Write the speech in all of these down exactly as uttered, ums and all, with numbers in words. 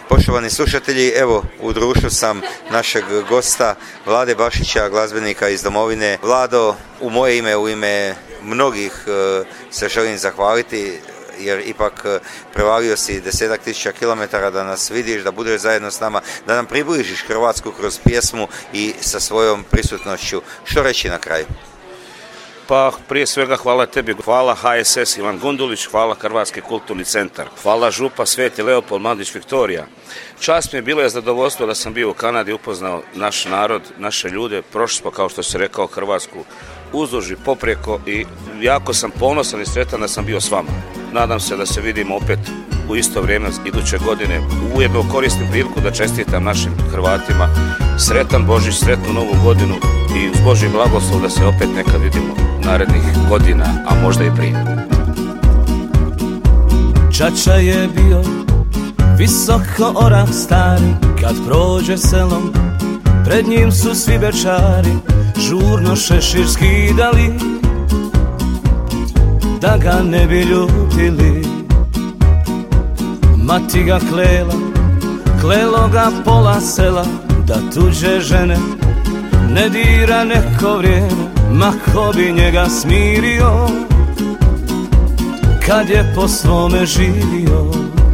Poštovani slušatelji, evo u društvu sam našeg gosta Vlade Bašića, glazbenika iz domovine. Vlado, u moje ime, u ime mnogih se želim zahvaliti jer ipak prevalio si desetak tisuća kilometara da nas vidiš, da budeš zajedno s nama, da nam približiš Hrvatsku kroz pjesmu i sa svojom prisutnošću. Što reći na kraju? Pa prije svega hvala tebi, hvala H S S Ivan Gundulić, hvala Hrvatski kulturni centar, hvala župa Sveti Leopold Mandić Viktorija. Čast mi je bilo je zadovoljstvo da sam bio u Kanadi, upoznao naš narod, naše ljude, prošli smo, kao što se rekao, Hrvatsku uzduž i poprijeko i jako sam ponosan i sretan da sam bio s vama. Nadam se da se vidimo opet u isto vrijeme iduće godine. Ujedno koristim priliku da čestitam našim Hrvatima sretan Božić, sretnu Novu godinu i uz Božji blagoslov da se opet nekad vidimo narednih godina, a možda i prije. Čača je bio visoko orah stari, kad prođe selom, pred njim su svi bečari žurno šešir skidali, da ga ne bi ljutili. Mati ga klela, klelo ga pola sela, da tuđe žene ne dira neko vrijeme, ma ko bi njega smirio kad je po svome živio.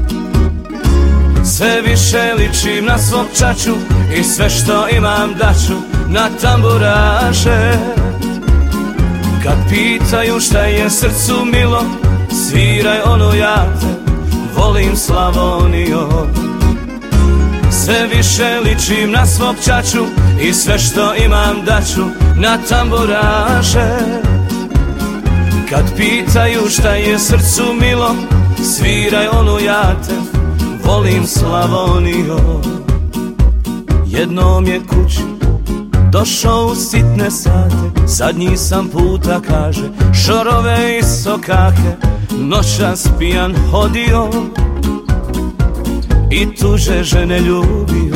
Sve više ličim na svog čaču i sve što imam daću na tamburaše. Kad pitaju šta je srcu milo, sviraj ono ja te volim Slavonijo. Sve više ličim na svog čaču i sve što imam daću na tamburaše. Kad pitaju šta je srcu milo, sviraj onu ja te volim Slavonijo. Jednom je kući došao u sitne sate, zadnji sam puta, kaže, šorove i sokake, noćas pijan hodio i tuže žene ljubio.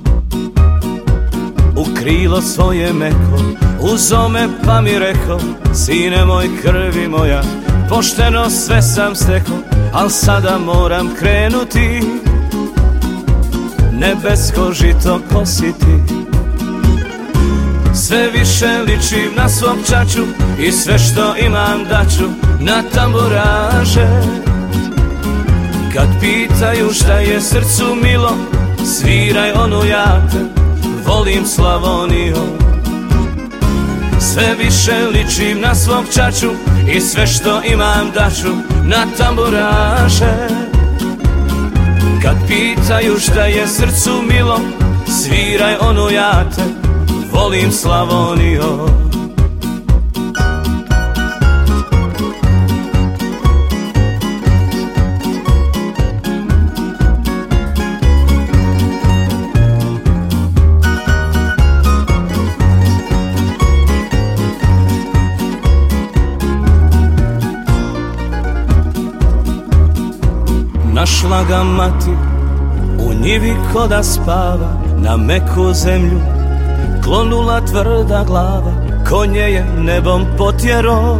U krilo svoje meko uzo me pa mi reko, sine moj, krvi moja, pošteno sve sam stekao, al sada moram krenuti, nebesko žito kositi. Sve više ličim na svog čaču i sve što imam daću na tamburaže. Kad pitaju šta je srcu milo, sviraj onu ja te volim Slavonijo. Sve više ličim na svog čaču i sve što imam daću na tamburaže. Kad pitaju šta je srcu milo, sviraj onu ja te volim Slavonijo. Našla ga mati u njivi ko da spava, na meku zemlju klonula tvrda glava, konje je nebom potjero,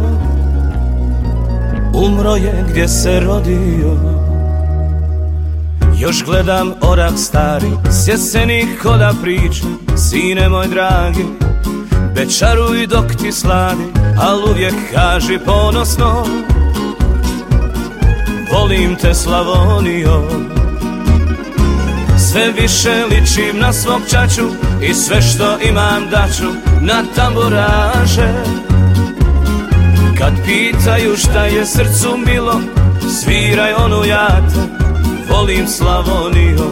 umro je gdje se rodio. Još gledam orah stari, s jeseni ko da priča, sine moj dragi, bečaruj dok ti sladi, al uvijek kaži ponosno, volim te Slavonijo. Sve više ličim na svog čaču i sve što imam daću na tamburaže. Kad pitaju šta je srcu milo, sviraj onu ja te volim Slavonijo.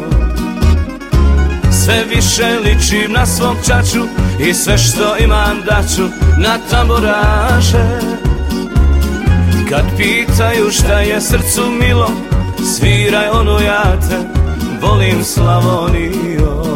Sve više ličim na svog čaču i sve što imam daću na tamburaže. Kad pitaju šta je srcu milo, sviraj onu ja te volim Slavonijo.